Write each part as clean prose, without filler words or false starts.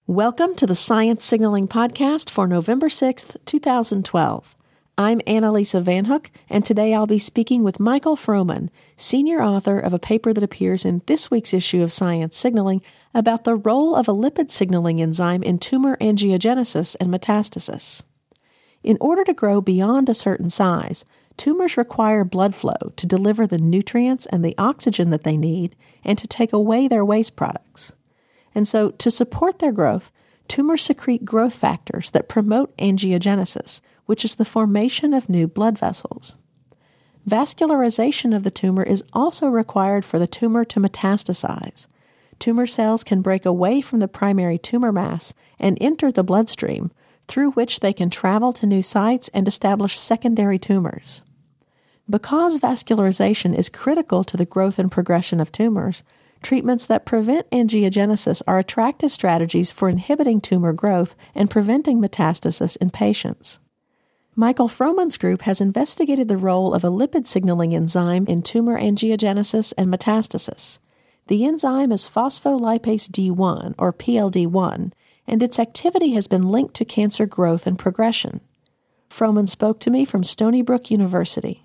Welcome to the Science Signaling Podcast for November 6th, 2012. I'm Annalisa Van Hook, and today I'll be speaking with Michael Froman, senior author of a paper that appears in this week's issue of Science Signaling about the role of a lipid signaling enzyme in tumor angiogenesis and metastasis. In order to grow beyond a certain size, tumors require blood flow to deliver the nutrients and the oxygen that they need and to take away their waste products. And so, to support their growth, tumors secrete growth factors that promote angiogenesis, which is the formation of new blood vessels. Vascularization of the tumor is also required for the tumor to metastasize. Tumor cells can break away from the primary tumor mass and enter the bloodstream, through which they can travel to new sites and establish secondary tumors. Because vascularization is critical to the growth and progression of tumors, treatments that prevent angiogenesis are attractive strategies for inhibiting tumor growth and preventing metastasis in patients. Michael Froman's group has investigated the role of a lipid signaling enzyme in tumor angiogenesis and metastasis. The enzyme is phospholipase D1, or PLD1, and its activity has been linked to cancer growth and progression. Froman spoke to me from Stony Brook University.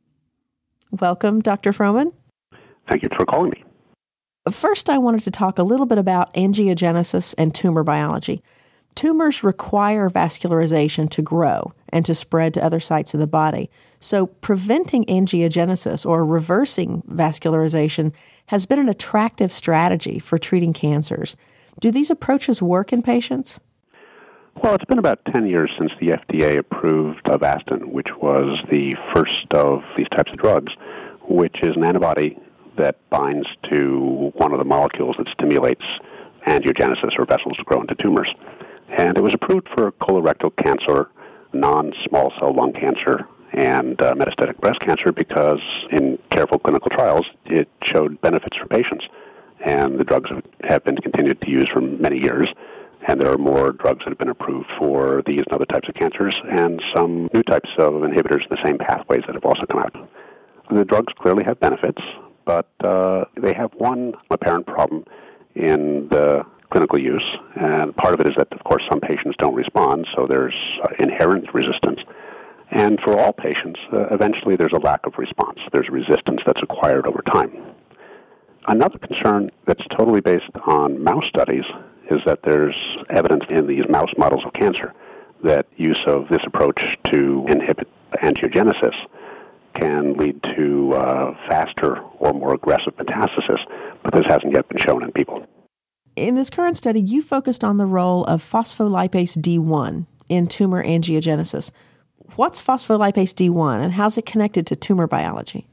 Welcome, Dr. Froman. Thank you for calling me. First, I wanted to talk a little bit about angiogenesis and tumor biology. Tumors require vascularization to grow and to spread to other sites of the body. So preventing angiogenesis or reversing vascularization has been an attractive strategy for treating cancers. Do these approaches work in patients? Well, it's been about 10 years since the FDA approved Avastin, which was the first of these types of drugs, which is an antibody that binds to one of the molecules that stimulates angiogenesis or vessels to grow into tumors. And it was approved for colorectal cancer, non-small cell lung cancer, and metastatic breast cancer because in careful clinical trials it showed benefits for patients. And the drugs have been continued to use for many years. And there are more drugs that have been approved for these and other types of cancers and some new types of inhibitors in the same pathways that have also come out. The drugs clearly have benefits, but they have one apparent problem in the clinical use, and part of it is that, of course, some patients don't respond, so there's inherent resistance. And for all patients, eventually there's a lack of response. There's resistance that's acquired over time. Another concern that's totally based on mouse studies is that there's evidence in these mouse models of cancer that use of this approach to inhibit angiogenesis can lead to faster or more aggressive metastasis, but this hasn't yet been shown in people. In this current study, you focused on the role of phospholipase D1 in tumor angiogenesis. What's phospholipase D1 and how's it connected to tumor biology?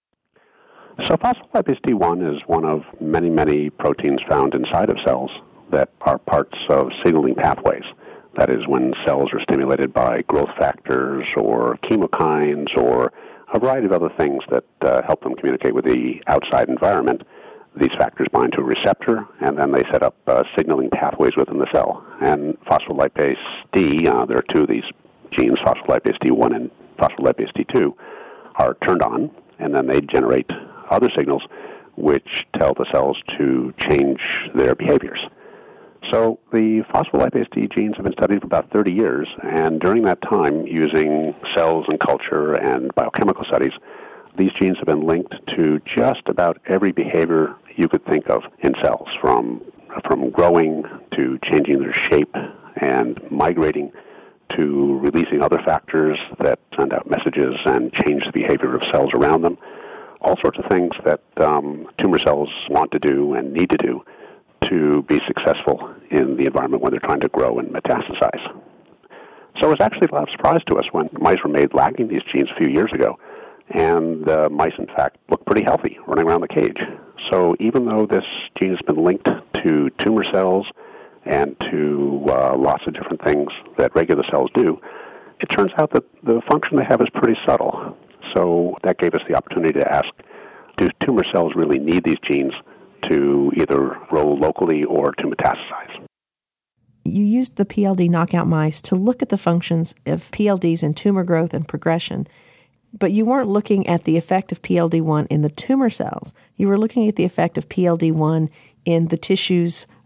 So phospholipase D1 is one of many, many proteins found inside of cells that are parts of signaling pathways. That is, when cells are stimulated by growth factors or chemokines or a variety of other things that help them communicate with the outside environment, these factors bind to a receptor, and then they set up signaling pathways within the cell. And phospholipase D, there are two of these genes, phospholipase D1 and phospholipase D2, are turned on, and then they generate other signals which tell the cells to change their behaviors. So the phospholipase D genes have been studied for about 30 years, and during that time, using cells and culture and biochemical studies, these genes have been linked to just about every behavior you could think of in cells, from growing to changing their shape and migrating to releasing other factors that send out messages and change the behavior of cells around them. All sorts of things that tumor cells want to do and need to do to be successful in the environment when they're trying to grow and metastasize. So it was actually a lot of surprise to us when mice were made lacking these genes a few years ago, and the mice, in fact, looked pretty healthy running around the cage. So even though this gene has been linked to tumor cells and to lots of different things that regular cells do, it turns out that the function they have is pretty subtle. So that gave us the opportunity to ask, do tumor cells really need these genes to either grow locally or to metastasize? You used the PLD knockout mice to look at the functions of PLDs in tumor growth and progression, but you weren't looking at the effect of PLD1 in the tumor cells. You were looking at the effect of PLD1 in the tissues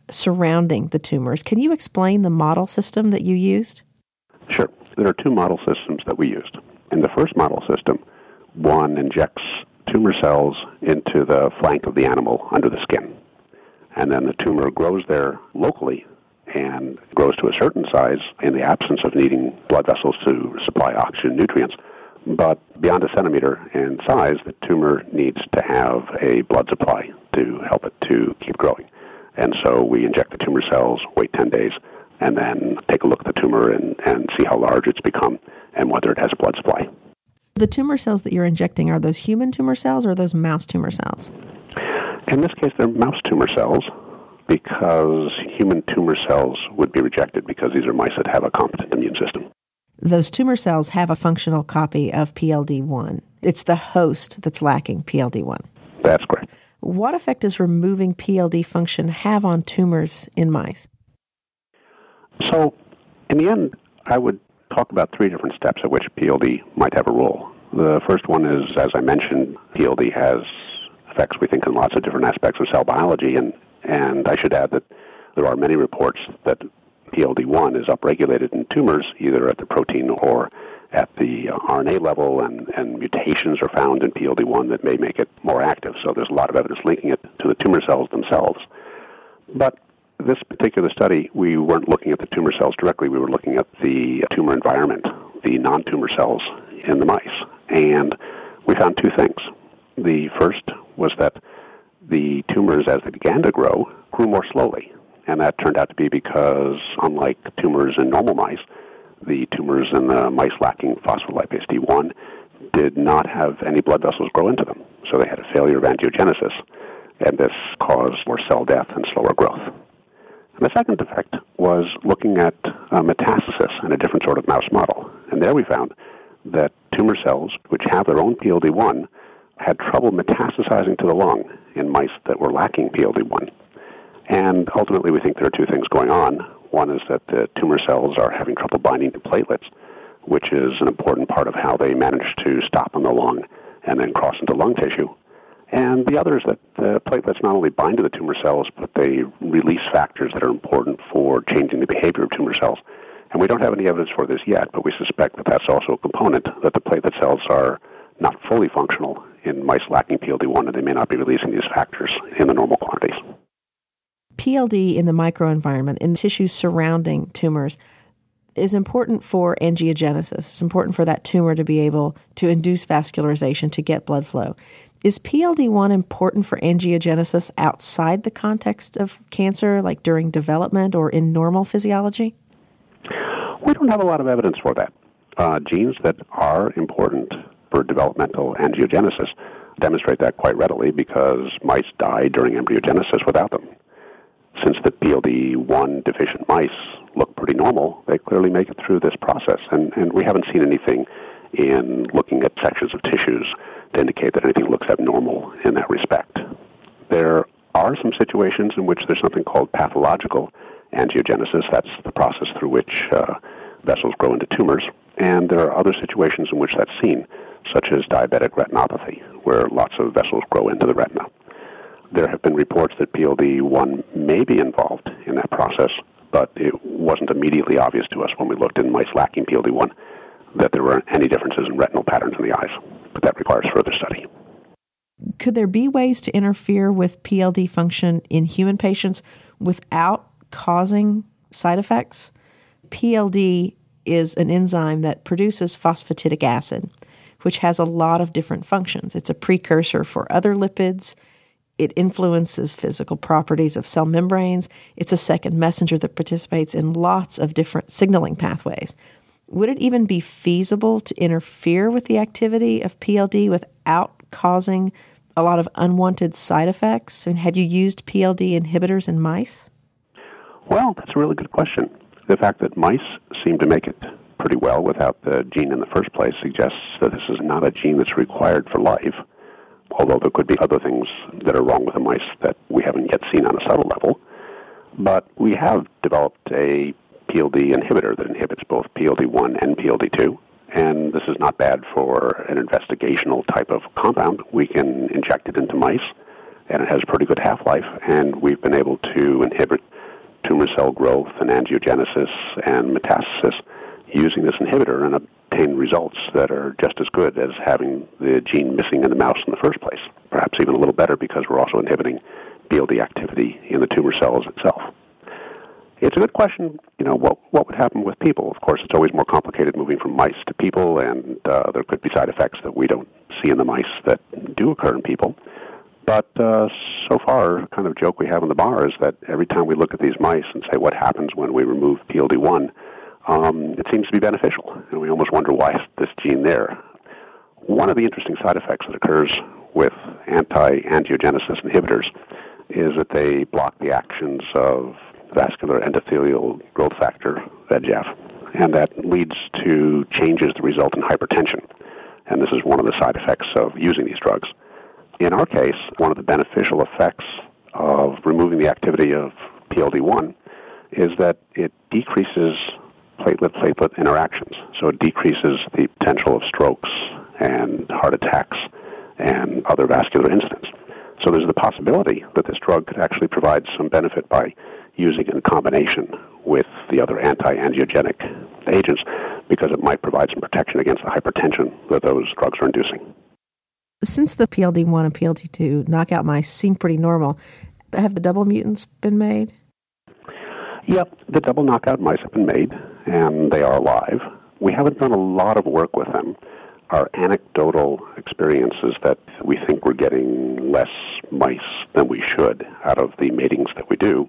surrounding the tumors. Can you explain the model system that you used? Sure. There are two model systems that we used. In the first model system, one injects tumor cells into the flank of the animal under the skin. And then the tumor grows there locally and grows to a certain size in the absence of needing blood vessels to supply oxygen and nutrients. But beyond a centimeter in size, the tumor needs to have a blood supply to help it to keep growing. And so we inject the tumor cells, wait 10 days, and then take a look at the tumor and see how large it's become and whether it has a blood supply. The tumor cells that you're injecting, are those human tumor cells or are those mouse tumor cells? In this case, they're mouse tumor cells because human tumor cells would be rejected because these are mice that have a competent immune system. Those tumor cells have a functional copy of PLD1. It's the host that's lacking PLD1. That's correct. What effect does removing PLD function have on tumors in mice? So, in the end, I would talk about three different steps at which PLD might have a role. The first one is, as I mentioned, PLD has effects, we think, in lots of different aspects of cell biology, and I should add that there are many reports that PLD1 is upregulated in tumors, either at the protein or at the RNA level, and mutations are found in PLD1 that may make it more active. So there's a lot of evidence linking it to the tumor cells themselves. But this particular study, we weren't looking at the tumor cells directly. We were looking at the tumor environment, the non-tumor cells in the mice. And we found two things. The first was that the tumors, as they began to grow, grew more slowly. And that turned out to be because, unlike tumors in normal mice, the tumors in the mice lacking phospholipase D1 did not have any blood vessels grow into them. So they had a failure of angiogenesis, and this caused more cell death and slower growth. And the second effect was looking at metastasis in a different sort of mouse model. And there we found that tumor cells, which have their own PLD1, had trouble metastasizing to the lung in mice that were lacking PLD1. And ultimately, we think there are two things going on. One is that the tumor cells are having trouble binding to platelets, which is an important part of how they manage to stop in the lung and then cross into lung tissue. And the other is that the platelets not only bind to the tumor cells, but they release factors that are important for changing the behavior of tumor cells. And we don't have any evidence for this yet, but we suspect that that's also a component, that the platelet cells are not fully functional in mice lacking PLD1, and they may not be releasing these factors in the normal quantities. PLD in the microenvironment, in tissues surrounding tumors, is important for angiogenesis. It's important for that tumor to be able to induce vascularization, to get blood flow. Is PLD1 important for angiogenesis outside the context of cancer, like during development or in normal physiology? We don't have a lot of evidence for that. Genes that are important for developmental angiogenesis demonstrate that quite readily because mice die during embryogenesis without them. Since the PLD1 deficient mice look pretty normal, they clearly make it through this process. And we haven't seen anything in looking at sections of tissues to indicate that anything looks abnormal in that respect. There are some situations in which there's something called pathological angiogenesis. That's the process through which vessels grow into tumors. And there are other situations in which that's seen, such as diabetic retinopathy, where lots of vessels grow into the retina. There have been reports that PLD1 may be involved in that process, but it wasn't immediately obvious to us when we looked in mice lacking PLD1 that there were any differences in retinal patterns in the eyes. But that requires further study. Could there be ways to interfere with PLD function in human patients without causing side effects? PLD is an enzyme that produces phosphatidic acid, which has a lot of different functions. It's a precursor for other lipids. It influences physical properties of cell membranes. It's a second messenger that participates in lots of different signaling pathways. Would it even be feasible to interfere with the activity of PLD without causing a lot of unwanted side effects? And have you used PLD inhibitors in mice? Well, that's a really good question. The fact that mice seem to make it pretty well without the gene in the first place suggests that this is not a gene that's required for life, although there could be other things that are wrong with the mice that we haven't yet seen on a subtle level. But we have developed a PLD inhibitor that inhibits both PLD1 and PLD2, and this is not bad for an investigational type of compound. We can inject it into mice, and it has a pretty good half-life, and we've been able to inhibit tumor cell growth and angiogenesis and metastasis using this inhibitor and obtain results that are just as good as having the gene missing in the mouse in the first place. Perhaps even a little better because we're also inhibiting PLD activity in the tumor cells itself. It's a good question, what would happen with people? Of course, it's always more complicated moving from mice to people, and there could be side effects that we don't see in the mice that do occur in people. But so far, kind of joke we have in the bar is that every time we look at these mice and say what happens when we remove PLD1, it seems to be beneficial, and we almost wonder why is this gene there. One of the interesting side effects that occurs with anti-angiogenesis inhibitors is that they block the actions of vascular endothelial growth factor, VEGF, and that leads to changes that result in hypertension. And this is one of the side effects of using these drugs. In our case, one of the beneficial effects of removing the activity of PLD1 is that it decreases platelet-platelet interactions. So it decreases the potential of strokes and heart attacks and other vascular incidents. So there's the possibility that this drug could actually provide some benefit by using it in combination with the other anti-angiogenic agents, because it might provide some protection against the hypertension that those drugs are inducing. Since the PLD1 and PLD2 knockout mice seem pretty normal, have the double mutants been made? Yep, the double knockout mice have been made, and they are alive. We haven't done a lot of work with them. Our anecdotal experience is that we think we're getting less mice than we should out of the matings that we do.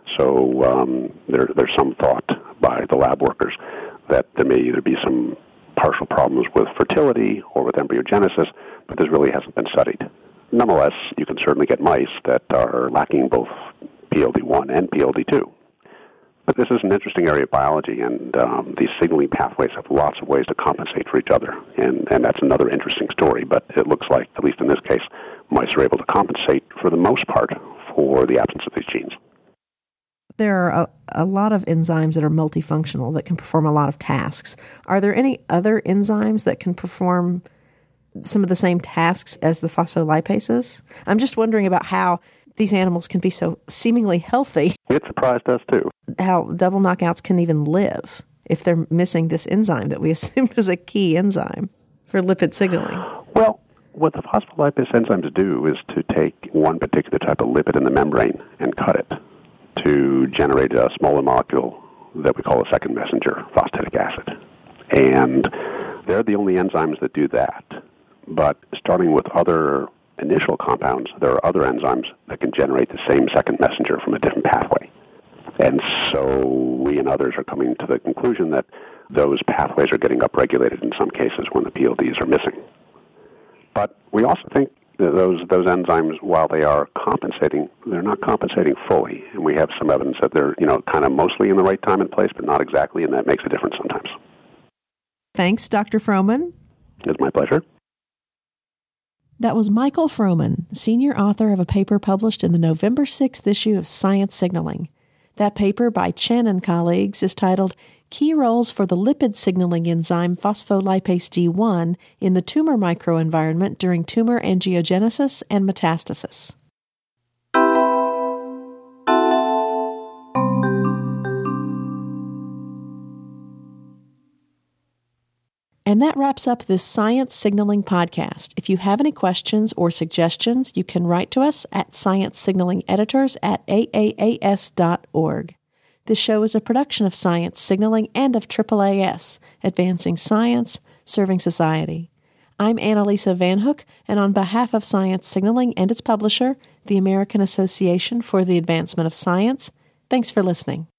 So there's some thought by the lab workers that there may either be some partial problems with fertility or with embryogenesis, but this really hasn't been studied. Nonetheless, you can certainly get mice that are lacking both PLD1 and PLD2. But this is an interesting area of biology, and these signaling pathways have lots of ways to compensate for each other, and that's another interesting story. But it looks like, at least in this case, mice are able to compensate for the most part for the absence of these genes. There are a lot of enzymes that are multifunctional that can perform a lot of tasks. Are there any other enzymes that can perform some of the same tasks as the phospholipases? I'm just wondering about how these animals can be so seemingly healthy. It surprised us too. How double knockouts can even live if they're missing this enzyme that we assumed was a key enzyme for lipid signaling. Well, what the phospholipase enzymes do is to take one particular type of lipid in the membrane and cut it to generate a smaller molecule that we call a second messenger, phosphatidic acid. And they're the only enzymes that do that. But starting with other initial compounds, there are other enzymes that can generate the same second messenger from a different pathway. And so we and others are coming to the conclusion that those pathways are getting upregulated in some cases when the PLDs are missing. But we also think that those enzymes, while they are compensating, they're not compensating fully. And we have some evidence that they're, kind of mostly in the right time and place, but not exactly, and that makes a difference sometimes. Thanks, Dr. Froman. It's my pleasure. That was Michael Froman, senior author of a paper published in the November 6th issue of Science Signaling. That paper by Chen and colleagues is titled Key Roles for the Lipid Signaling Enzyme Phospholipase D1 in the Tumor Microenvironment During Tumor Angiogenesis and Metastasis. And that wraps up this Science Signaling podcast. If you have any questions or suggestions, you can write to us at sciencesignalingeditors@aaas.org. This show is a production of Science Signaling and of AAAS, advancing science, serving society. I'm Annalisa Van Hook, and on behalf of Science Signaling and its publisher, the American Association for the Advancement of Science, thanks for listening.